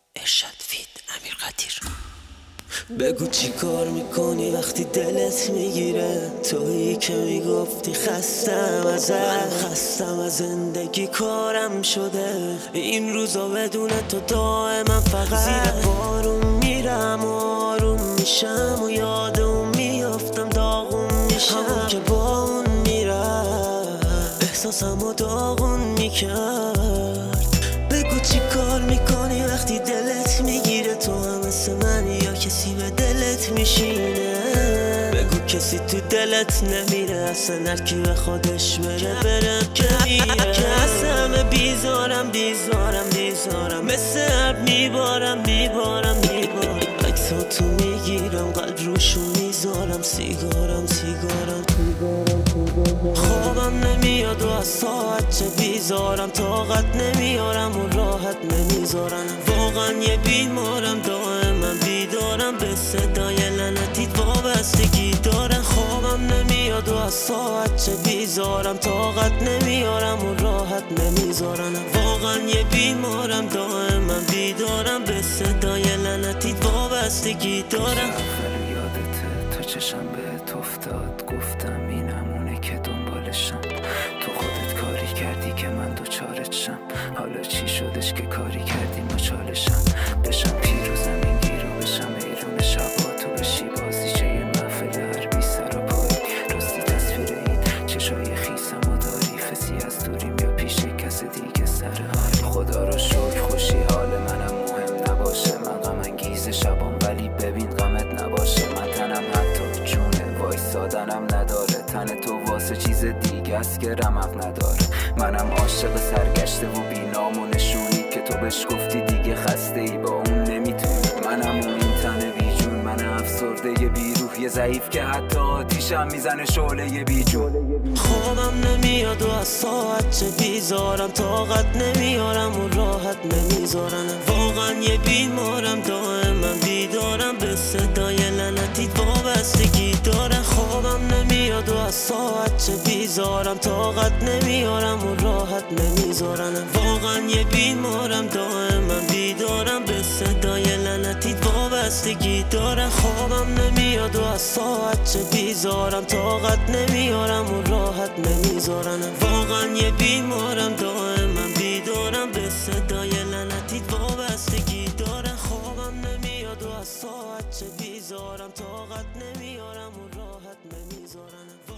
ارشاد فید امیر قدیر. بگو چی کار میکنی وقتی دلت میگیره؟ تویی که میگفتی خستم ازت، من خستم از زندگی کارم شده این روزا بدون تو دائما فقط زیر بارون میرم و آروم میشم و یاد اون میافتم داغون میشم، همون که با اون میرم احساسمو داغون میکرد. بگو چی کار میکنی وقتی دلت میگیره؟ تو هم مثل من یا کسی به دلت میشینه؟ بگو کسی تو دلت نمیره، اصلا هرکی به خودش بره که میره. که از همه بیزارم مثل عرب میبارم عکساتو میگیرم قلب روشو میذارم، سیگارم خوابم نمیاد و از ساعت چه بیزارم، طاقت نمیارم و راحت نمیذارم، واقعا یه بیمارم دائما بیدارم، به صدای لعنتیت وابستگی دارم. خوابم نمیاد و از ساعت چه بیزارم، طاقت نمیارم و راحت نمیذارم، واقعا یه بیمارم دائما بیدارم، به صدای لعنتیت وابستگی دارم. یادته تو چشم بهت افتاد، گفتم این همونه که دنبالشم، تو خودت کاری کردی که من دوچارت شم، حالا چی شدش که کاری کردی مچالشم، بشم پیر و زمین گیر و بشم ایرون شبا، تو بشی بازیچه یه محفل حربی سر و پایی، راستی تصویر این چشای خیسم و داری، فسی از دوریم یا پیش کس دیگه سر حالی. خدا رو شکر خوشی حال منم مهم نباشه، من غم انگیز شبام ولی ببین غمت نباشه، من تنم حتی چونه وایسادنم نداره، تن تو واسه چیز دیگه است که رمق نداره، منم عاشق سرگشته و بینام و نشونی که تو بهش گفتی دیگه خسته ای با اون نمیتونی، منم اون این تن بیجون، من افسرده بیروح یه ضعیف که حتی آتیشم میزنه شعله بیجون. خوابم نمیاد و از ساعت چه بیزارم، طاقت نمیارم و راحت نمیذارم، واقعا یه بیمارم دائما بیدارم، به صدای لعنتیت وابستگی دارم. خوابم نمیاد و از ساعت چه بیزارم، طاقت نمیارم و راحت نمیذارم، واقعا یه بیمارم دائما بیدارم، به صدای لعنتیت وابستگی دارم. خوابم نمیاد و از ساعت چه بیزارم، طاقت نمیارم و راحت نمیذارم، واقعا یه بیمارم دائما بیدارم، به صدای لعنتیت وابستگی دارم. خوابم نمیاد و از ساعت چه بیزارم، طاقت نمیارم و راحت نمیذارم.